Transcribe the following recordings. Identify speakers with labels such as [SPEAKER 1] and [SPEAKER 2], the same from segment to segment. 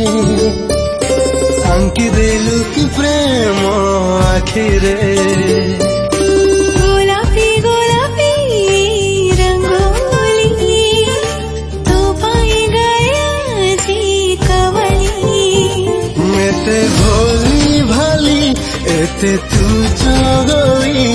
[SPEAKER 1] आंकी देलु कि प्रेम आखिरे
[SPEAKER 2] गोलापी गोलापी रंगोली तो पाई गया जी कवली
[SPEAKER 1] मेते भोली भाली एते तू चगली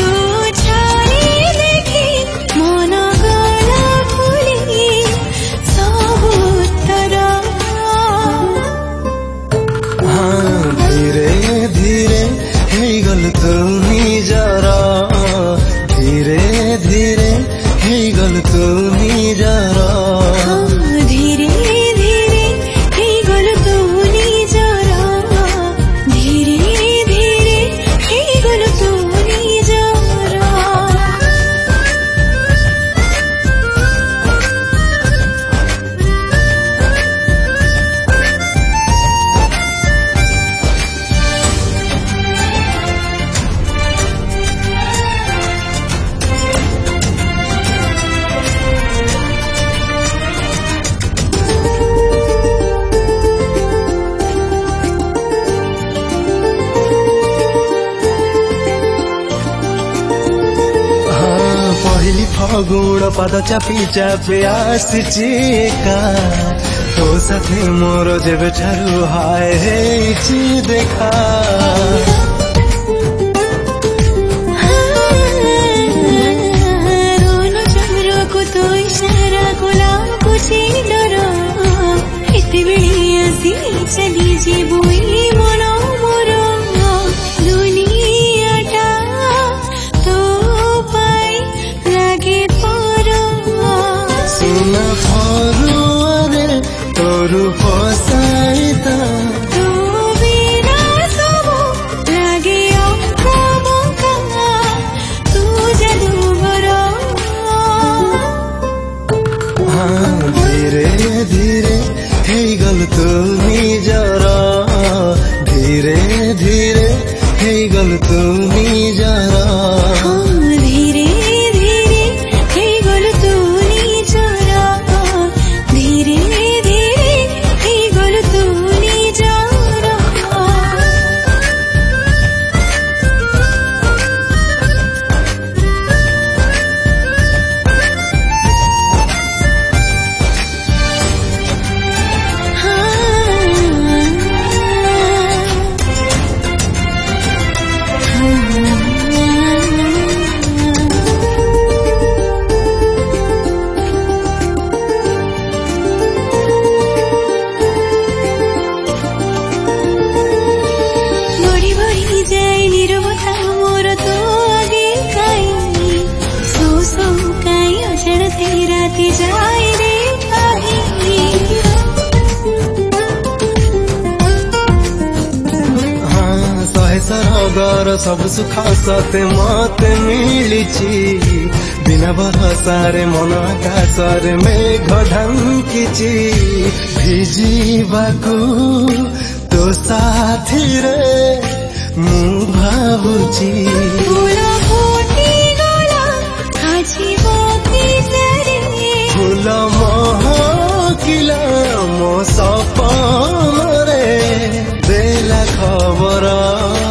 [SPEAKER 1] तू निजरा धीरे धीरे ही गल तू निजरा
[SPEAKER 2] धीरे धीरे ही गल तू निजरा धीरे धीरे ही गल तू निजरा
[SPEAKER 1] फगुण पाद चापी चापी आसी का तो साथे मोर जेबे ठारू हाय हेची देखा
[SPEAKER 2] रोनो चमरो को तो इशारा गुलाब से डरो इतने बड़ी आसी चली जी बोली मनो मोरो दुनिया तो पाई लागे
[SPEAKER 1] सुना फरुआरे तोरू पसाइता
[SPEAKER 2] तू बिना सबो लागे अमका तू जादूगर
[SPEAKER 1] हाँ धीरे धीरे हे गल तू निजरा धीरे धीरे हे गल तू निजरा
[SPEAKER 2] धीरे धीरे हे गल तू निजरा धीरे धीरे हे गल तू निजरा
[SPEAKER 1] सरगर सब सुख सते मते मिलिछि बिना भरोसारे मन आकाशरे मेघ ढांकिछि भिजिबाकू तो साथी रे मु भाबुछि फूल महकिला मो सपन रे देला खबर